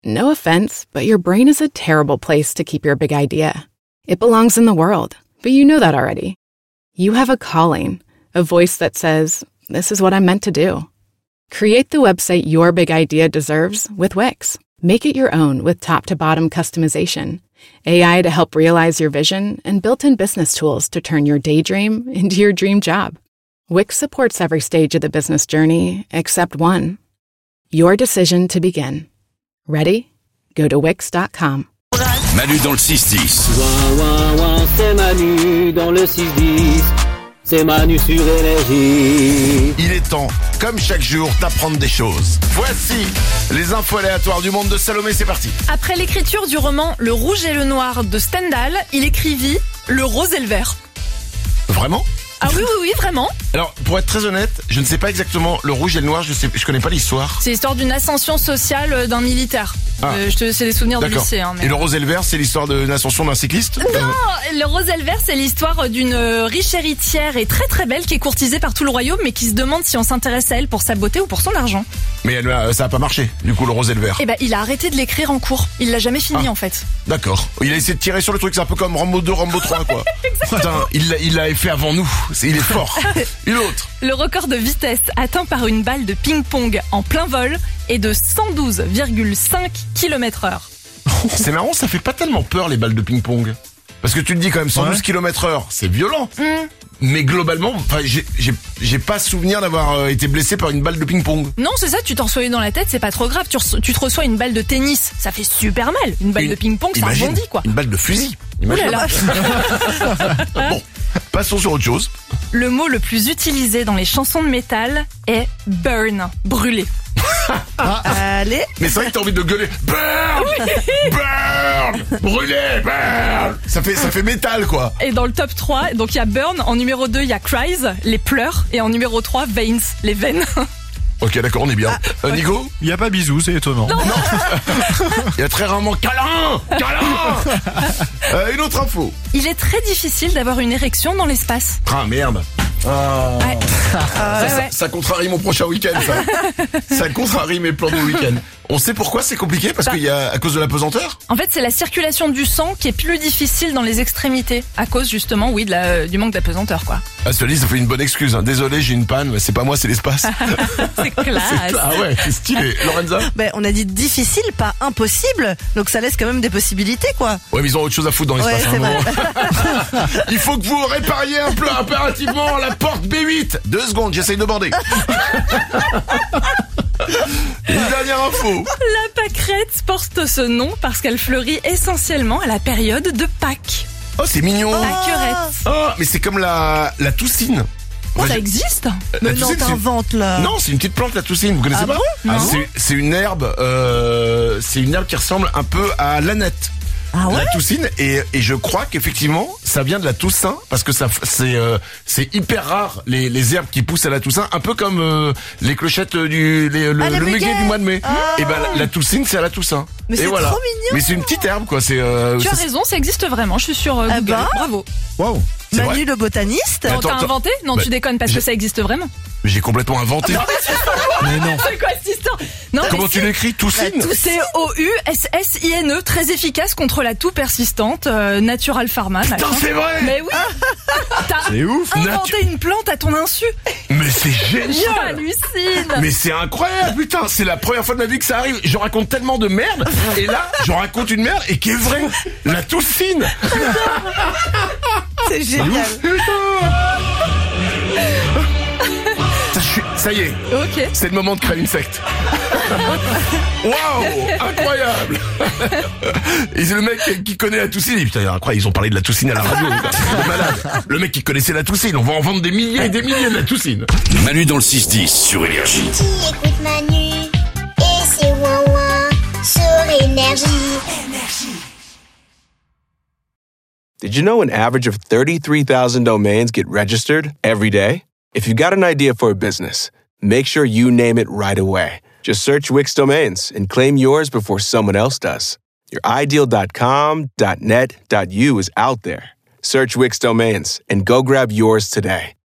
No offense, but your brain is a terrible place to keep your big idea. It belongs in the world, but you know that already. You have a calling, a voice that says, this is what I'm meant to do. Create the website your big idea deserves with Wix. Make it your own with top-to-bottom customization, AI to help realize your vision, and built-in business tools to turn your daydream into your dream job. Wix supports every stage of the business journey except one. Your decision to begin. Ready? Go to Wix.com. Manu dans le 6-10. Ouin, ouin, ouin, c'est Manu dans le 6-10. C'est Manu sur Énergie. Il est temps, comme chaque jour, d'apprendre des choses. Voici les infos aléatoires du monde de Salomé, c'est parti. Après l'écriture du roman Le Rouge et le Noir de Stendhal, il écrivit Le Rose et le Vert. Vraiment ? Ah oui, vraiment. Alors, pour être très honnête, je ne sais pas exactement le rouge et le noir, je connais pas l'histoire. C'est l'histoire d'une ascension sociale d'un militaire. C'est des souvenirs de lycée. Et le rose et le vert, c'est l'histoire d'une ascension d'un cycliste ? Non, le rose et le vert, c'est l'histoire d'une riche héritière et très très belle qui est courtisée par tout le royaume, mais qui se demande si on s'intéresse à elle pour sa beauté ou pour son argent. Mais ça a pas marché, du coup, le rose et le vert. Eh ben, il a arrêté de l'écrire en cours. Il l'a jamais fini en fait. D'accord. Il a essayé de tirer sur le truc, c'est un peu comme Rambo 2, Rambo 3, quoi. Putain, il l'a fait avant nous. Il est fort. Une autre. Le record de vitesse atteint par une balle de ping-pong en plein vol est de 112,5 km/h. C'est marrant, ça fait pas tellement peur les balles de ping-pong. Parce que tu te dis quand même 112 km/h, c'est violent. Mais globalement, j'ai pas souvenir d'avoir été blessé par une balle de ping-pong. Non, c'est ça, tu t'en reçois une dans la tête, c'est pas trop grave. Tu te reçois une balle de tennis, ça fait super mal. Une balle de ping-pong, ça rebondit quoi. Une balle de fusil. Imagine. Bon, passons sur autre chose. Le mot le plus utilisé dans les chansons de métal est burn, brûler. Allez. Mais c'est vrai que t'as envie de gueuler burn, burn, brûler, burn. Ça fait métal quoi. Et dans le top 3, donc il y a burn, en numéro 2 il y a cries, les pleurs, et en numéro 3 veins, les veines. Ok, d'accord, on est bien. Nico ? Il n'y a pas bisous, c'est étonnant. Non. Il y a très rarement câlin. Une autre info. Il est très difficile d'avoir une érection dans l'espace. Ah merde. Ouais. Ça contrarie mon prochain week-end, ça. Ça contrarie mes plans de week-end. On sait pourquoi c'est compliqué, parce qu'il y a à cause de la pesanteur. En fait, c'est la circulation du sang qui est plus difficile dans les extrémités, à cause justement, du manque de la pesanteur, quoi. Ah, cela dit, ça fait une bonne excuse. Hein. Désolé, j'ai une panne, mais c'est pas moi, c'est l'espace. C'est classe. Ah ouais, c'est stylé. Lorenza ? On a dit difficile, pas impossible. Donc ça laisse quand même des possibilités, quoi. Ouais, mais ils ont autre chose à foutre dans l'espace. Ouais, c'est vrai. Il faut que vous répariez un peu impérativement la porte B8. 2 secondes, j'essaye de bander. Une dernière info. La pâquerette porte ce nom parce qu'elle fleurit essentiellement à la période de Pâques. Oh, c'est mignon. Pâquerette. Oh, mais c'est comme la toussine. Ça existe ? Mais non, t'inventes là. Non, c'est une petite plante, la toussine. Vous connaissez pas ? Non. C'est une herbe. C'est une herbe qui ressemble un peu à l'ânette. Ah ouais ? La toussine, et je crois qu'effectivement ça vient de la Toussaint, parce que c'est hyper rare les herbes qui poussent à la Toussaint, un peu comme les clochettes le muguet du mois de mai. Et ben la toussine, c'est à la Toussaint. Mais c'est trop mignon. Mais c'est une petite herbe quoi. Tu as raison, ça existe vraiment. Je suis sur Google. Bravo. Wow. Manu le botaniste. Non, t'as inventé ? Non, tu déconnes parce que ça existe vraiment. J'ai complètement inventé. Mais non. C'est quoi cette histoire ? Non, comment tu l'écris ? Toussine ? C'est OUSSINE, très efficace contre la toux persistante, Natural Pharma. Putain, c'est vrai ! Mais oui. C'est ouf. Inventé une plante à ton insu. Mais c'est génial. J'hallucine. Mais c'est incroyable, putain. C'est la première fois de ma vie que ça arrive. Je raconte tellement de merde. Et là, je raconte une merde et qui est vraie. La toussine. C'est génial. Ça y est. Ok. C'est le moment de créer une secte. Waouh, incroyable. Et c'est le mec qui connaît la toussine. Et putain, incroyable, ils ont parlé de la toussine à la radio. C'est malade. Le mec qui connaissait la toussine, on va en vendre des milliers et des milliers de la toussine. Manu dans le 6-10 sur Énergie. Qui écoute Manu et c'est ouin ouin sur Énergie. Did you know an average of 33,000 domains get registered every day? If you got an idea for a business, make sure you name it right away. Just search Wix Domains and claim yours before someone else does. Your ideal.com, .net, .u is out there. Search Wix Domains and go grab yours today.